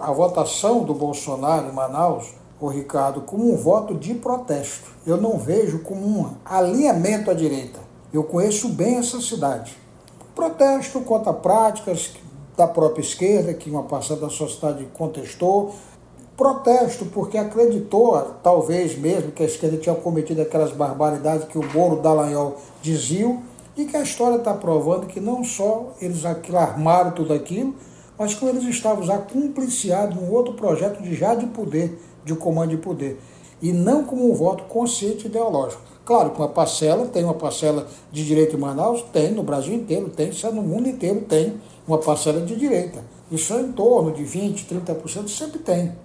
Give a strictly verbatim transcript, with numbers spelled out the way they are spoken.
a votação do Bolsonaro em Manaus, ô Ricardo, como um voto de protesto. Eu não vejo como um alinhamento à direita. Eu conheço bem essa cidade. Protesto contra práticas da própria esquerda, que uma parcela da sociedade contestou. Protesto porque acreditou, talvez mesmo, que a esquerda tinha cometido aquelas barbaridades que o Moro Dallagnol dizia, e que a história está provando que não só eles armaram tudo aquilo, mas que eles estavam já cumpliciados num outro projeto de já de poder, de comando de poder, e não como um voto consciente e ideológico. Claro que uma parcela, tem uma parcela de direita em Manaus, tem, no Brasil inteiro tem, isso é no mundo inteiro tem uma parcela de direita. Isso é em torno de vinte, trinta por cento, sempre tem.